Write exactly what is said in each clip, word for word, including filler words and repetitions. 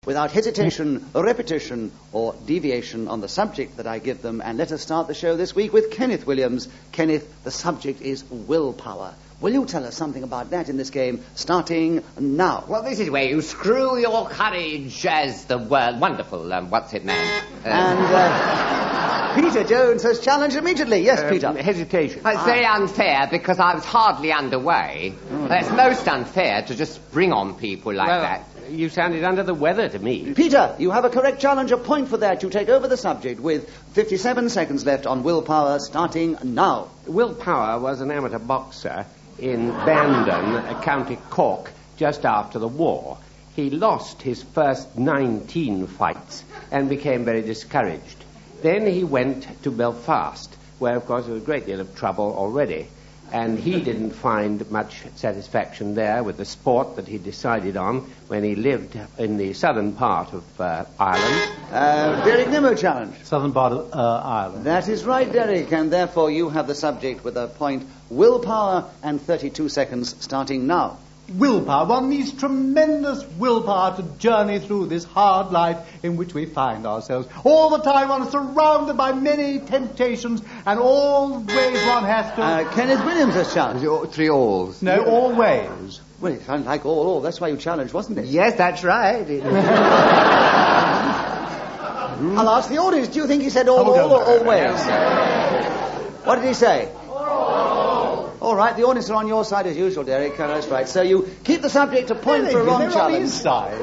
without hesitation, repetition, or deviation on the subject that I give them. And let us start the show this week with Kenneth Williams. Kenneth, the subject is willpower. Will you tell us something about that in this game, starting now? Well, this is where you screw your courage as the word wonderful, um, what's it name? Um, and uh, Peter Jones has challenged immediately. Yes, um, Peter. Hesitation. It's very unfair because I was hardly underway. Oh, It's most unfair to just spring on people like well, that. You sounded under the weather to me. Peter, you have a correct challenge, a point for that. You take over the subject with fifty-seven seconds left on willpower, starting now. Willpower was an amateur boxer in Bandon, County Cork, just after the war. He lost his first nineteen fights and became very discouraged. Then he went to Belfast, where, of course, there was a great deal of trouble already. And he didn't find much satisfaction there with the sport that he decided on when he lived in the southern part of uh, Ireland. Uh, Derek Nimmo challenge. Southern part of uh, Ireland. That is right, Derek, and therefore you have the subject with a point, willpower, and thirty-two seconds starting now. Willpower. One needs tremendous willpower to journey through this hard life in which we find ourselves. All the time one is surrounded by many temptations, and always one has to... Uh, Kenneth Williams has challenged. Three alls. No, always. Well, it sounded like all, all. That's why you challenged, wasn't it? Yes, that's right. I'll ask the audience. Do you think he said all, Oh, all, or no. always? What did he say? All right, the audience are on your side as usual, Derek. Uh, that's right. So you keep the subject a point Really, for a wrong they're on challenge. his side.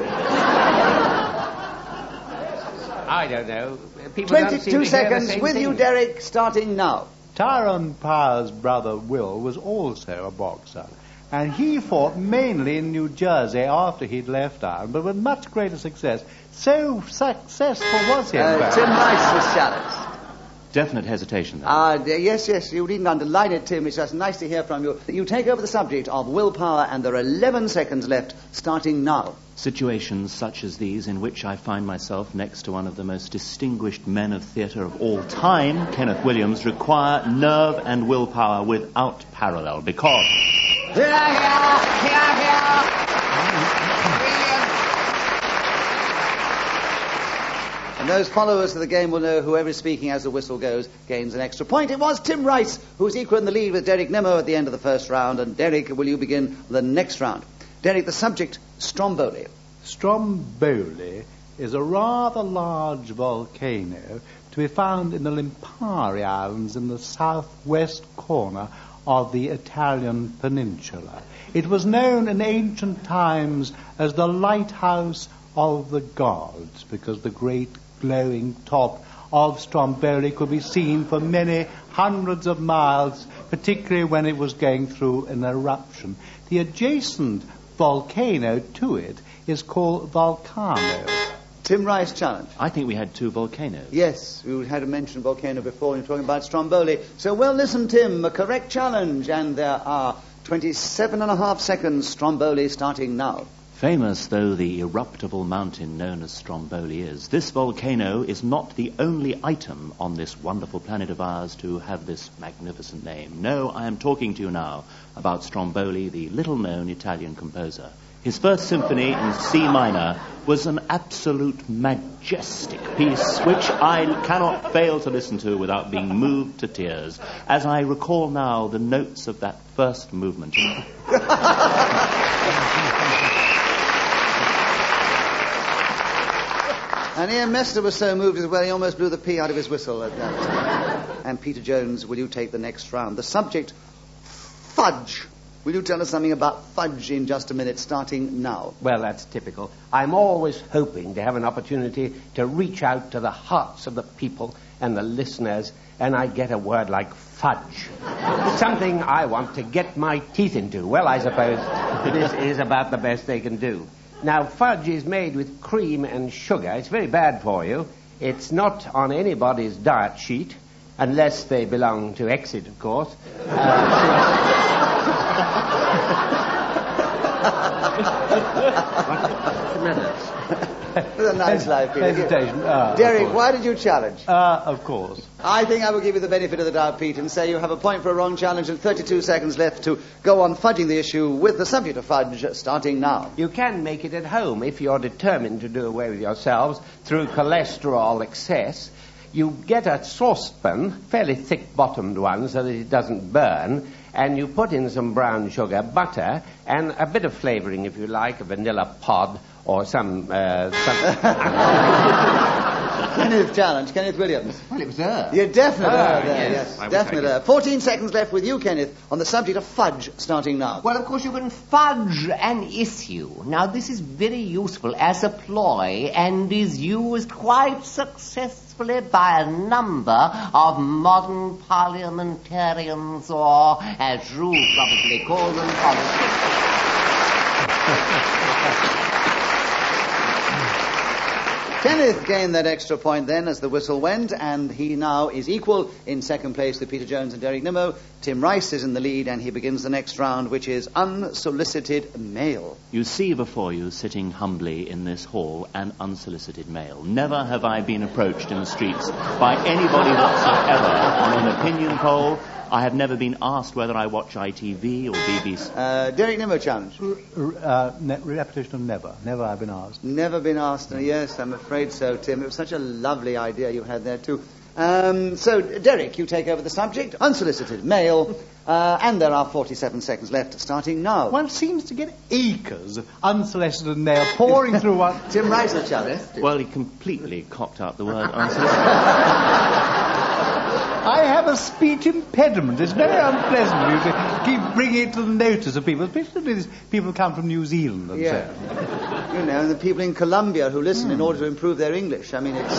I don't know. People don't seem to twenty-two hear the seconds same with thing. you, Derek, starting now. Tyrone Power's brother Will was also a boxer, and he fought mainly in New Jersey after he'd left Ireland, but with much greater success. So successful was he, in Uh, fact. Tim Rice was challenged. Definite hesitation there. Ah, dear, yes, yes, you needn't underline it, Tim. It's just nice to hear from you. You take over the subject of willpower, and there are eleven seconds left, starting now. Situations such as these in which I find myself next to one of the most distinguished men of theatre of all time, Kenneth Williams, require nerve and willpower without parallel, because... Here, here, here, here. And those followers of the game will know whoever is speaking as the whistle goes gains an extra point. It was Tim Rice who was equal in the lead with Derek Nimmo at the end of the first round. And Derek, will you begin the next round? Derek, the subject, Stromboli. Stromboli is a rather large volcano to be found in the Lipari Islands in the southwest corner of the Italian peninsula. It was known in ancient times as the lighthouse of the gods, because the great glowing top of Stromboli could be seen for many hundreds of miles, particularly when it was going through an eruption. The adjacent volcano to it is called Vulcano. Tim Rice challenge. I think we had two volcanoes. Yes, we had to mention volcano before when we were talking about Stromboli. So well listen, Tim, a correct challenge, and there are twenty-seven and a half seconds, Stromboli starting now. Famous though the eruptible mountain known as Stromboli is, this volcano is not the only item on this wonderful planet of ours to have this magnificent name. No, I am talking to you now about Stromboli, the little-known Italian composer. His first symphony in C minor was an absolute majestic piece which I cannot fail to listen to without being moved to tears, as I recall now the notes of that first movement. And Ian Mester was so moved as well, he almost blew the pea out of his whistle at that time. And Peter Jones, will you take the next round? The subject, fudge. Will you tell us something about fudge in just a minute, starting now? Well, that's typical. I'm always hoping to have an opportunity to reach out to the hearts of the people and the listeners, and I get a word like fudge. Something I want to get my teeth into. Well, I suppose this is about the best they can do. Now, fudge is made with cream and sugar. It's very bad for you. It's not on anybody's diet sheet, unless they belong to Exit, of course. Uh, With a nice life, Peter. Hesitation. Ah, Derek, why did you challenge? Uh, of course. I think I will give you the benefit of the doubt, Pete, and say you have a point for a wrong challenge and thirty-two seconds left to go on fudging the issue with the subject of fudge starting now. You can make it at home if you're determined to do away with yourselves through cholesterol excess. You get a saucepan, fairly thick-bottomed one, so that it doesn't burn, and you put in some brown sugar, butter, and a bit of flavouring, if you like, a vanilla pod or some... Uh, some Kenneth challenge, Kenneth Williams. Well, it was her. You're definite Ah, her there, yes. yes. Definite her. Fourteen seconds left with you, Kenneth, on the subject of fudge starting now. Well, of course, you can fudge an issue. Now, this is very useful as a ploy and is used quite successfully by a number of modern parliamentarians, or, as you probably call them, politicians. Kenneth gained that extra point then as the whistle went, and he now is equal in second place with Peter Jones and Derek Nimmo. Tim Rice is in the lead, and he begins the next round, which is unsolicited mail. You see before you, sitting humbly in this hall, an unsolicited mail. Never have I been approached in the streets by anybody whatsoever on an opinion poll. I have never been asked whether I watch I T V or B B C. Uh, Derek Nimmo challenge. Uh, ne- repetition of never. Never I've been asked. Never been asked. Uh, yes, I'm afraid so, Tim. It was such a lovely idea you had there, too. Um, so, Derek, you take over the subject. Unsolicited mail. Uh, and there are forty-seven seconds left, starting now. One seems to get acres of unsolicited mail pouring through one... Tim Rice the challenge. Well, he completely cocked up the word unsolicited. I have a speech impediment. It's very unpleasant you to keep bringing it to the notice of people, especially these people come from New Zealand and Yeah. so. You know, and the people in Colombia who listen mm. in order to improve their English. I mean, it's...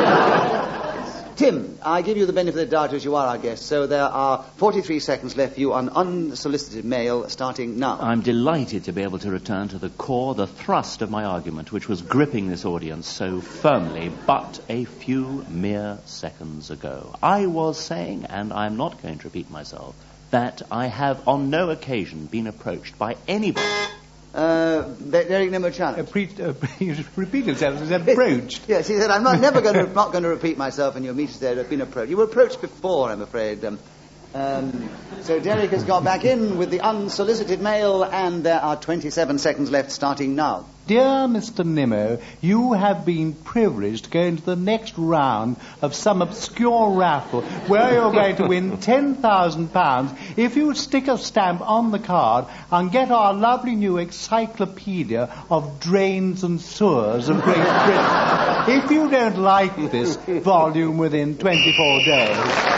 Tim, I give you the benefit of the doubt as you are our guest, so there are forty-three seconds left for you on unsolicited mail starting now. I'm delighted to be able to return to the core, the thrust of my argument, which was gripping this audience so firmly but a few mere seconds ago. I was saying, and I'm not going to repeat myself, that I have on no occasion been approached by anybody. Uh, Derek Nimmo challenge. Uh, pre- uh, repeat yourself as approached. Yes, he said, I'm not, never going to, not going to repeat myself, and your meetings there have been approached. You were approached before, I'm afraid. Um, um, so Derek has got back in with the unsolicited mail, and there are twenty-seven seconds left, starting now. Dear Mister Nimmo, you have been privileged to go into the next round of some obscure raffle where you're going to win ten thousand pounds if you stick a stamp on the card and get our lovely new encyclopedia of drains and sewers of Great Britain. If you don't like this volume within twenty-four days...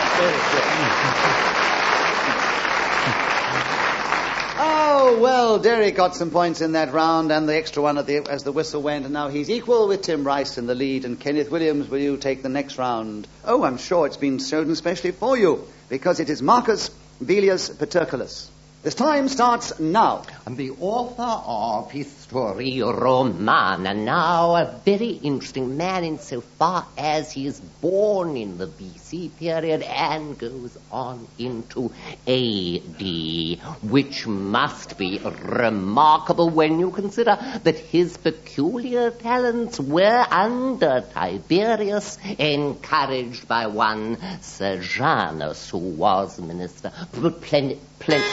Oh, well, Derek got some points in that round and the extra one at the, as the whistle went, and now he's equal with Tim Rice in the lead. And Kenneth Williams, will you take the next round? Oh, I'm sure it's been chosen especially for you, because it is Marcus Velius Paterculus. This time starts now. I'm the author of History Romana, now a very interesting man insofar as he is born in the B C period and goes on into A D, which must be remarkable when you consider that his peculiar talents were under Tiberius encouraged by one Sejanus, who was minister, plenty, plenty.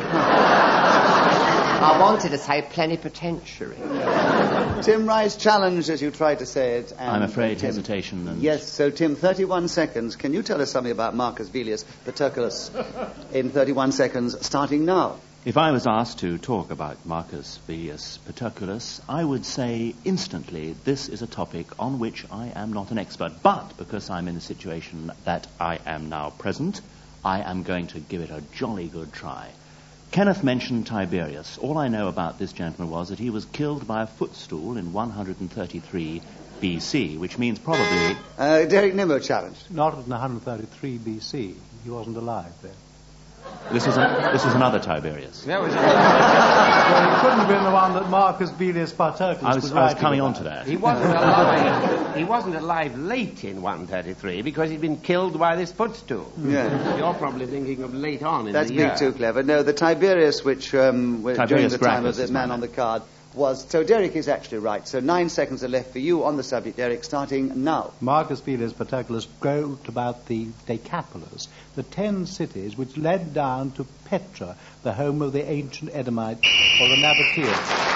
I wanted to say plenipotentiary. Tim Rice challenged as you tried to say it. And I'm afraid Tim, hesitation and... Yes, so Tim, thirty-one seconds. Can you tell us something about Marcus Velius Paterculus in thirty-one seconds, starting now? If I was asked to talk about Marcus Velius Paterculus, I would say instantly this is a topic on which I am not an expert. But because I'm in the situation that I am now present, I am going to give it a jolly good try. Kenneth mentioned Tiberius. All I know about this gentleman was that he was killed by a footstool in one hundred thirty-three B C, which means probably... Uh, Derek Nimmo challenged. Not in one hundred thirty-three B C. He wasn't alive then. This was, a, this was another Tiberius. That was Well, it couldn't have been the one that Marcus Velius Paterculus I was, was I was writing coming about. on to that. He wasn't alive. He wasn't alive late in one thirty-three because he'd been killed by this footstool. Yeah. You're probably thinking of late on in That's the being year. too clever. No, the Tiberius, which um, w- during Tiberius the time of Gracchus the is man my on the name. card, was... So Derek is actually right. So nine seconds are left for you on the subject, Derek, starting now. Marcus Aurelius Paterculus wrote about the Decapolis, the ten cities which led down to Petra, the home of the ancient Edomites, or the Nabateans.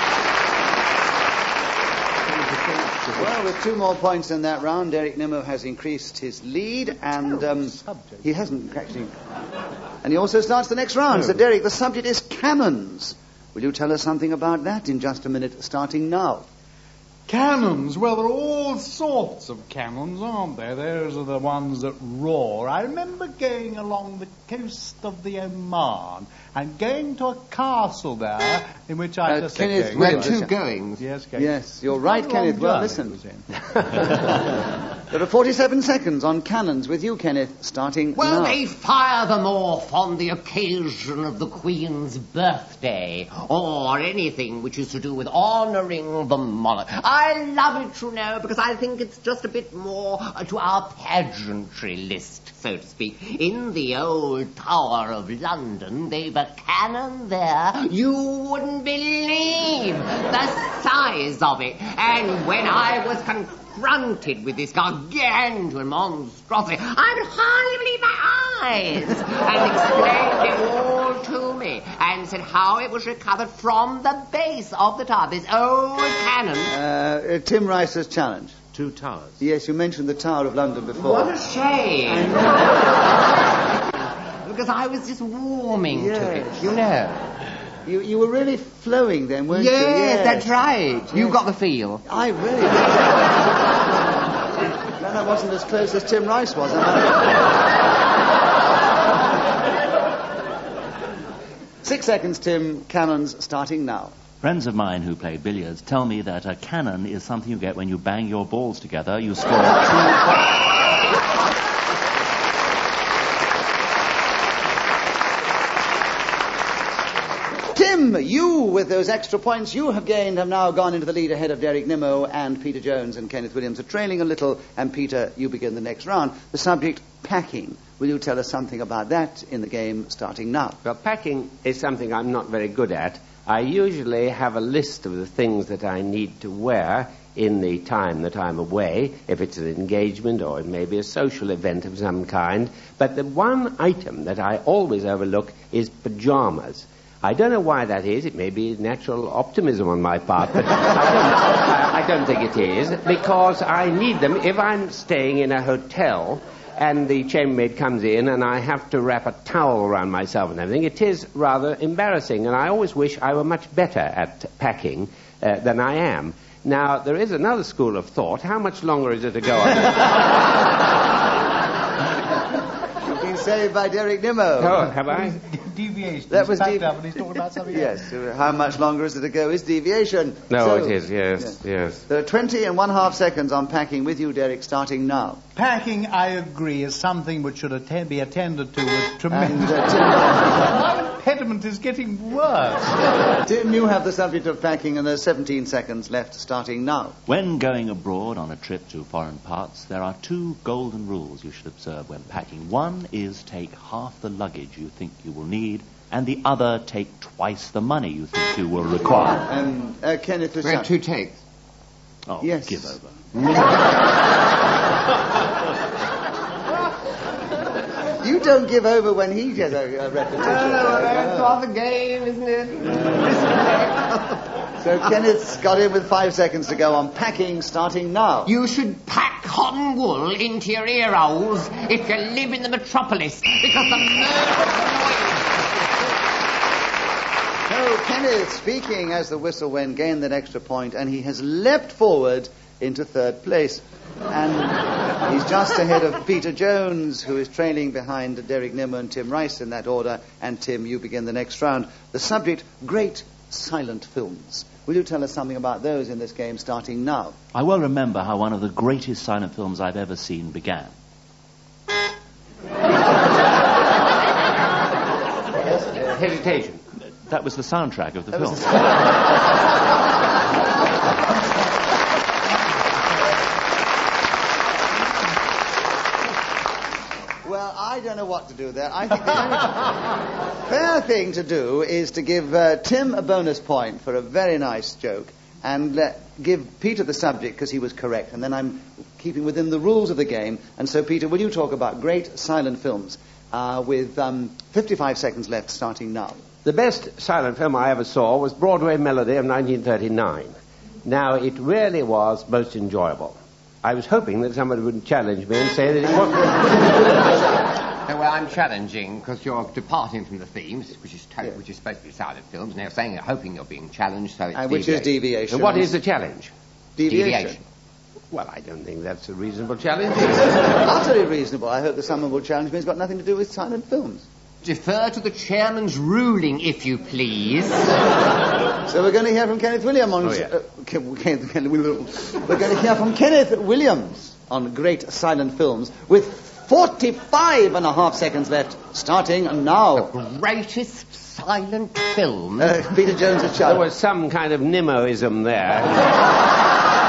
Well, with two more points in that round, Derek Nimmo has increased his lead, and um, he hasn't actually... And he also starts the next round. No. So, Derek, the subject is cannons. Will you tell us something about that in just a minute, starting now? Cannons? Well, there are all sorts of cannons, aren't there? Those are the ones that roar. I remember going along the coast of the Oman and going to a castle there in which I uh, just Kenneth, said... Where two goings. Yes, Kenneth. Yes, you're right, Kenneth. Well, listen. There are forty-seven seconds on cannons with you, Kenneth, starting Well, now. they fire them off on the occasion of the Queen's birthday, or anything which is to do with honouring the monarch. I love it, you know, because I think it's just a bit more uh, to our pageantry list, so to speak. In the old Tower of London, they've a cannon there. You wouldn't believe the size of it. And when I was confronted with this gargantuan monstrosity, I could hardly believe my eyes, and explained it all to me, and said how it was recovered from the base of the tower, this old cannon. Uh, uh, Tim Rice's challenge. Two towers. Yes, you mentioned the Tower of London before. What a shame. Because I was just warming Yes. to it, you know. You, you were really flowing then, weren't Yes, you? Yes, that's right. You Yes. got the feel. I really... No, that wasn't as close as Tim Rice was. Am I? Six seconds, Tim. Cannons starting now. Friends of mine who play billiards tell me that a cannon is something you get when you bang your balls together. You score two... Tim, you, with those extra points you have gained, have now gone into the lead ahead of Derek Nimmo, and Peter Jones and Kenneth Williams are trailing a little. And Peter, you begin the next round. The subject, packing. Will you tell us something about that in the game starting now? Well, packing is something I'm not very good at. I usually have a list of the things that I need to wear in the time that I'm away, if it's an engagement or it may be a social event of some kind. But the one item that I always overlook is pajamas. I don't know why that is. It may be natural optimism on my part, but I, don't, I, I don't think it is, because I need them if I'm staying in a hotel and the chambermaid comes in and I have to wrap a towel around myself and everything. It is rather embarrassing, and I always wish I were much better at packing uh, than I am. Now, there is another school of thought. How much longer is it to go on? You've been saved by Derek Nimmo. Oh, have I? Deviation. That was backed devi- up and he's talking about something else. Yes, uh, how much longer is it to go is deviation. No, So, it is, yes, yes, yes. There are twenty and one half seconds on packing with you, Derek, starting now. Packing, I agree, is something which should attend, be attended to with And tremendous... uh, My impediment is getting worse. Tim, Tim, you have the subject of packing, and there's seventeen seconds left, starting now. When going abroad on a trip to foreign parts, there are two golden rules you should observe when packing. One is take half the luggage you think you will need, and the other take twice the money you think you will require. And uh, Kenneth was... We had two takes. Oh, Yes. give over. You don't give over when he gets a, a repetition. That's all the game, isn't it? So Kenneth's got in with five seconds to go on packing, starting now. You should pack cotton wool into your ear holes if you live in the metropolis, because the murder's So Kenneth, speaking as the whistle went, gained that extra point, and he has leapt forward into third place. And he's just ahead of Peter Jones, who is trailing behind Derek Nimmo and Tim Rice in that order. And Tim, you begin the next round. The subject, great silent films. Will you tell us something about those in this game, starting now? I well remember how one of the greatest silent films I've ever seen began. Hesitation. That was the soundtrack of the That film. was the- Well, I don't know what to do there. I think the only fair thing to do is to give uh, Tim a bonus point for a very nice joke and uh, give Peter the subject because he was correct. And then I'm keeping within the rules of the game. And so, Peter, will you talk about great silent films uh, with um, fifty-five seconds left starting now? The best silent film I ever saw was Broadway Melody of nineteen thirty-nine. Now, it really was most enjoyable. I was hoping that somebody would challenge me and say that it wasn't. Well, I'm challenging because you're departing from the themes, which is to- Yeah. which is supposed to be silent films, and you're saying you're hoping you're being challenged, so it's And which is deviation. deviation. And what is the challenge? Deviation. Deviation. Well, I don't think that's a reasonable challenge. Utterly reasonable. I hope that someone will challenge me. It's got nothing to do with silent films. Defer to the chairman's ruling, if you please. So we're going to hear from Kenneth Williams on... Oh, yeah. uh, Ken- Ken- Ken- we're going to hear from Kenneth Williams on great silent films with forty-five and a half seconds left, starting now. Greatest silent film. Uh, Peter Jones' There child. was some kind of Nemoism there.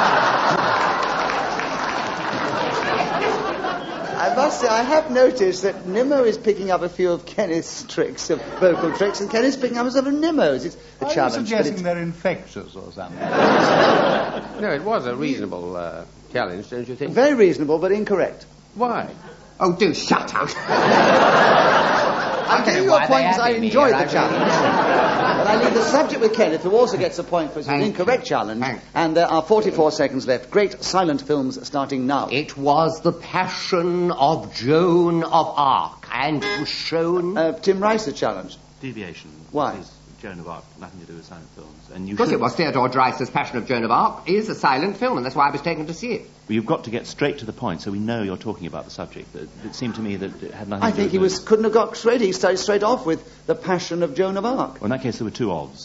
I must say, I have noticed that Nimmo is picking up a few of Kenneth's tricks, of vocal tricks, and Kenneth's picking up some of Nimmo's. It's a Are you challenge. but suggesting it's- they're infectious or something? No, it was a reasonable uh, challenge, don't you think? Very reasonable, but incorrect. Why? Oh, do shut up. I'll give you your point because I enjoyed the challenge. But I leave the subject with Kenneth, who also gets a point for his Thank incorrect you. challenge. Thank you. And there are forty-four seconds left. Great silent films starting now. It was the passion of Joan of Arc, and it was shown... Uh, Tim Rice is challenged. Deviation. Why? Is Joan of Arc, nothing to do with silent films. And you Of course should- it was. Theodore Dreiser's Passion of Joan of Arc is a silent film, and that's why I was taken to see it. Well, you've got to get straight to the point so we know you're talking about the subject. It, it seemed to me that it had nothing I to do think with he the- was couldn't have got straight. He started straight off with The Passion of Joan of Arc. Well, in that case, there were two ofs.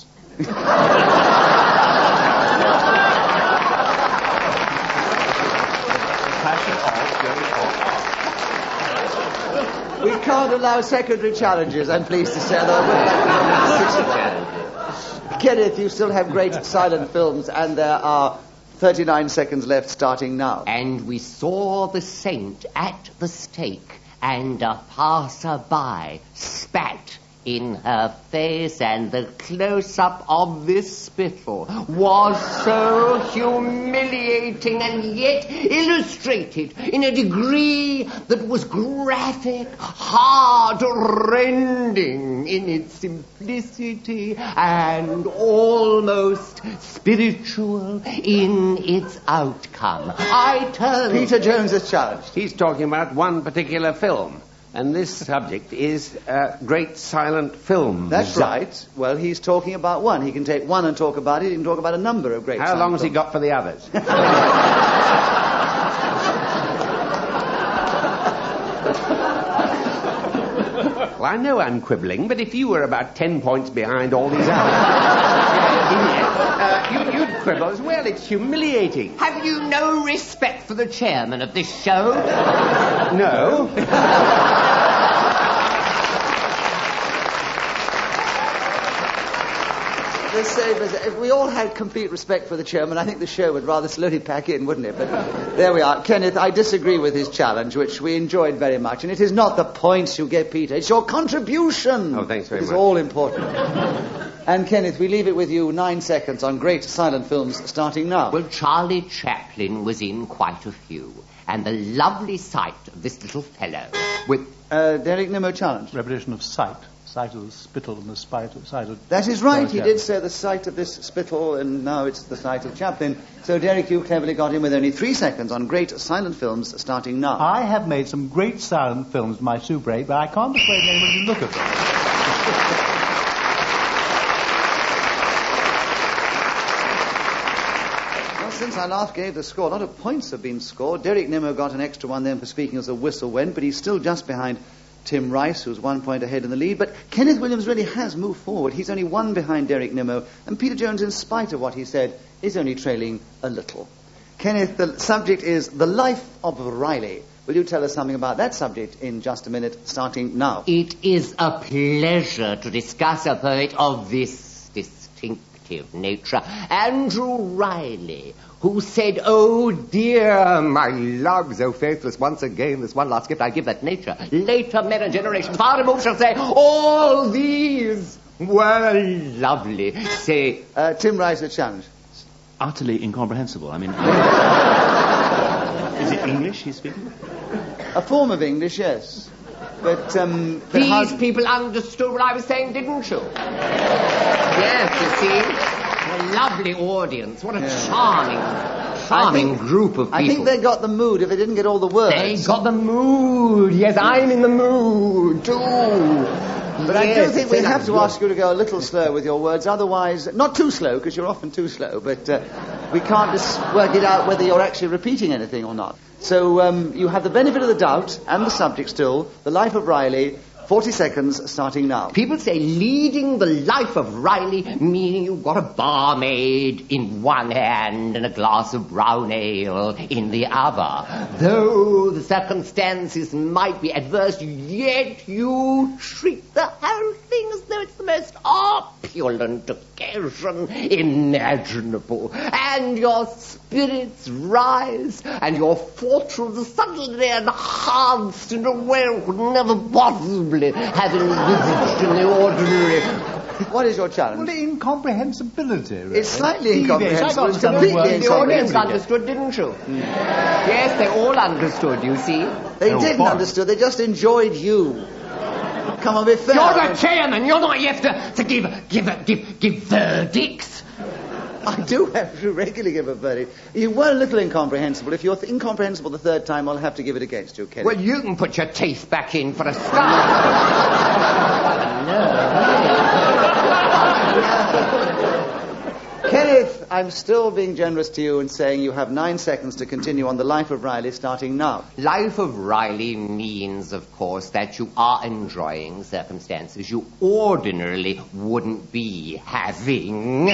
We can't allow secondary challenges, I'm pleased to say. Though I would like to Kenneth, you still have great silent films, and there are thirty-nine seconds left starting now. And we saw the saint at the stake, and a passer-by spat in her face, and the close-up of this spittle was so humiliating and yet illustrated in a degree that was graphic, heart-rending in its simplicity, and almost spiritual in its outcome. I turned... Peter Jones is challenged. He's talking about one particular film. And this subject is uh, great silent films. That's right. Well, he's talking about one. He can take one and talk about it. He can talk about a number of great How silent long has he films. got for the others? Well, I know I'm quibbling, but if you were about ten points behind all these others, uh, you, you'd quibble as well. It's humiliating. Have you no respect for the chairman of this show? No. The same as if we all had complete respect for the chairman, I think the show would rather slowly pack in, wouldn't it? But there we are. Kenneth, I disagree with his challenge, which we enjoyed very much. And it is not the points you get, Peter. It's your contribution. Oh, thanks very It is much. all important. And Kenneth, we leave it with you nine seconds on great silent films starting now. Well, Charlie Chaplin was in quite a few, and the lovely sight of this little fellow with... Uh, Derek Nimmo challenge. Repetition of sight. Sight of the spittle and the spite of, sight of... That is right. Sorry, He yeah. did say the sight of this spittle, and now it's the sight of Chaplin. So, Derek, you cleverly got in with only three seconds on great silent films starting now. I have made some great silent films in my Super eight, but I can't persuade anyone to look at them. Well, since I last gave the score, a lot of points have been scored. Derek Nimmo got an extra one then for speaking as the whistle went, but he's still just behind Tim Rice, who's one point ahead in the lead. But Kenneth Williams really has moved forward. He's only one behind Derek Nimmo, and Peter Jones, in spite of what he said, is only trailing a little. Kenneth, the subject is The Life of Riley. Will you tell us something about that subject in just a minute, starting now? It is a pleasure to discuss a poet of this distinct sensitive nature, Andrew Riley, who said, "Oh dear, my love, so faithless once again, this one last gift I give that nature. Later men and generations far removed shall say, all these were lovely." Say, Uh, Tim Rice, a challenge. Utterly incomprehensible. I mean, is it English he's speaking? A form of English, yes. But, um... but these how... people understood what I was saying, didn't you? Yes, you see? What a lovely audience. What a Yeah. charming, charming I think- group of people. I think they got the mood if they didn't get all the words. They got the mood. Yes, I'm in the mood, too. But I do Yes, think we it's have to good. ask you to go a little slow with your words, otherwise, not too slow, because you're often too slow, but uh, we can't just work it out whether you're actually repeating anything or not. So um, you have the benefit of the doubt and the subject still, The Life of Riley, forty seconds starting now. People say leading the life of Riley, meaning you've got a barmaid in one hand and a glass of brown ale in the other. Though the circumstances might be adverse, yet you treat the whole thing as though it's the most opulent occasion imaginable. And your spirits rise, and your fortunes are suddenly enhanced in a way you could never possibly have envisaged in the ordinary. What is your Well, challenge? the incomprehensibility, really. It's slightly Deviation. incomprehensible. I got It's some completely words. The audience incomprehensible. understood, didn't you? Yes, they all understood, you see. They Oh, didn't fine. understand, they just enjoyed you. Come on, be fair. You're the chairman. You're not here to, to give, give, give, give verdicts. I do have to regularly give a verdict. You were a little incomprehensible. If you're th- incomprehensible the third time, I'll have to give it against you, Kenny. Well, you can put your teeth back in for a start. Kenneth, I'm still being generous to you and saying you have nine seconds to continue on The Life of Riley starting now. Life of Riley means, of course, that you are enjoying circumstances you ordinarily wouldn't be having.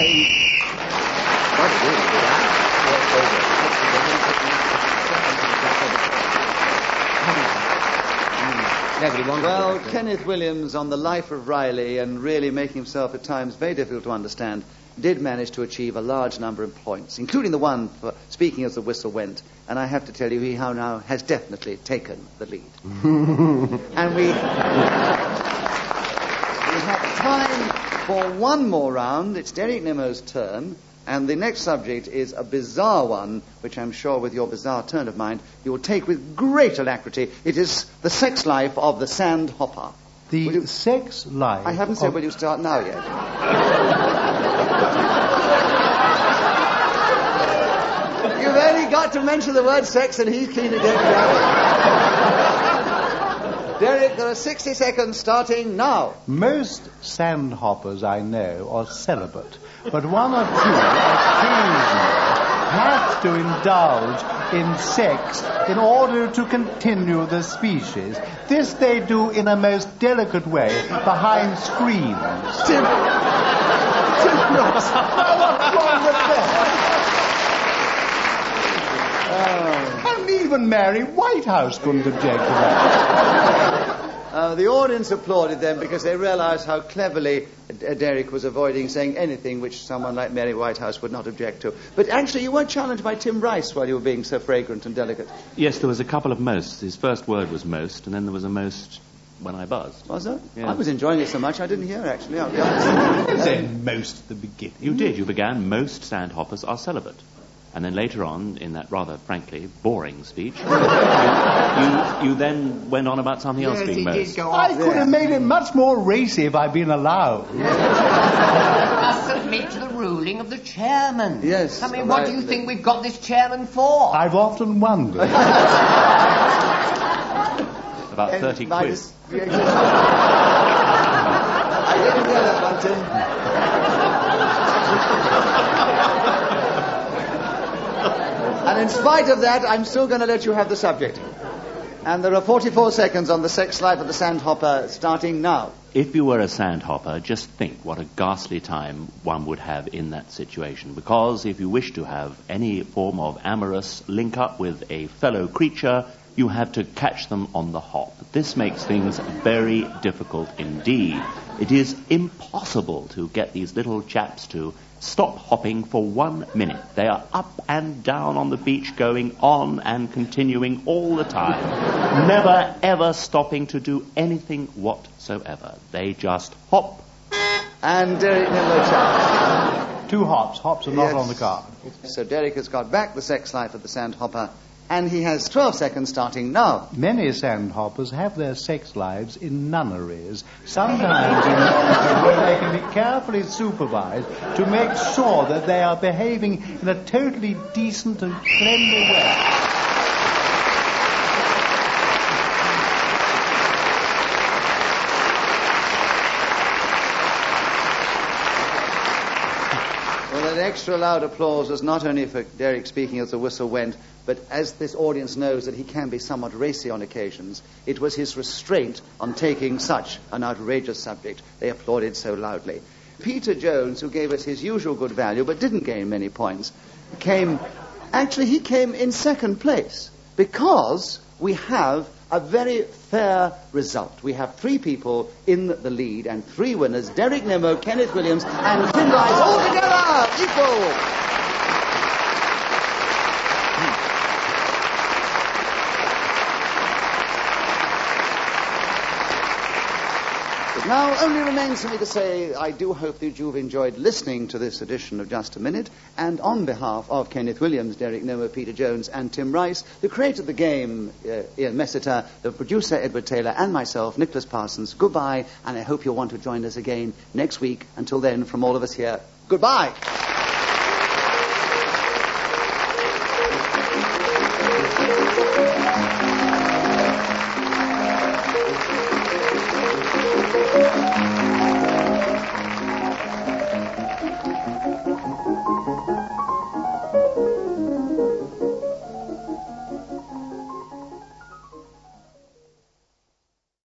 Nobody wants Well, it. Kenneth Williams on The Life of Riley, and really making himself at times very difficult to understand, did manage to achieve a large number of points, including the one for speaking as the whistle went. And I have to tell you, he how now has definitely taken the lead. And we, we have time for one more round. It's Derek Nimmo's turn. And the next subject is a bizarre one, which I'm sure with your bizarre turn of mind, you will take with great alacrity. It is the sex life of the sandhopper. The Will you- sex life. I haven't said of- will you start now yet. You've only got to mention the word sex and he's keen to get it out. Derek, there are sixty seconds starting now. Most sandhoppers I know are celibate, but one or two occasionally have to indulge in sex in order to continue the species. This they do in a most delicate way behind screens. Tim, Tim Ross. What's wrong with that? And even Mary Whitehouse couldn't object to that. Uh, the audience applauded them because they realized how cleverly uh, Derek was avoiding saying anything which someone like Mary Whitehouse would not object to. But actually, you weren't challenged by Tim Rice while you were being so fragrant and delicate. Yes, there was a couple of mosts. His first word was most, and then there was a most when I buzzed. Was there? Yeah. I was enjoying it so much I didn't hear, actually. I'll be I honest. said most at the beginning. You did. You began, most sandhoppers are celibate. And then later on, in that rather, frankly, boring speech, you, you, you then went on about something else Yes, being he did most. go I on. could have made it much more racy if I'd been allowed. You must submit to the ruling of the chairman. Yes, I mean, what right. do you think we've got this chairman for? I've often wondered. About thirty And quid. minus- I didn't hear that one, Tim. And in spite of that, I'm still going to let you have the subject. And there are forty-four seconds on the sex life of the sandhopper starting now. If you were a sandhopper, just think what a ghastly time one would have in that situation. Because if you wish to have any form of amorous link-up with a fellow creature, you have to catch them on the hop. This makes things very difficult indeed. It is impossible to get these little chaps to stop hopping for one minute. They are up and down on the beach, going on and continuing all the time, never ever stopping to do anything whatsoever. They just hop. And Derek Nimmo challenged. Two hops. Hops are not Yes. on the card. So Derek has got back the sex life of the sandhopper, and he has twelve seconds starting now. Many sandhoppers have their sex lives in nunneries, sometimes in nunneries where they can be carefully supervised to make sure that they are behaving in a totally decent and cleanly way. Well, that extra loud applause was not only for Derek speaking as the whistle went, but as this audience knows that he can be somewhat racy on occasions, it was his restraint on taking such an outrageous subject. They applauded so loudly. Peter Jones, who gave us his usual good value but didn't gain many points, came, actually he came in second place because we have a very fair result. We have three people in the lead and three winners, Derek Nimmo, Kenneth Williams and Tim Rice, all together, equal. Now, only remains for me to say I do hope that you've enjoyed listening to this edition of Just a Minute, and on behalf of Kenneth Williams, Derek Nimmo, Peter Jones, and Tim Rice, who created the game, uh, Ian Messiter, the producer, Edward Taylor, and myself, Nicholas Parsons, goodbye, and I hope you'll want to join us again next week. Until then, from all of us here, goodbye.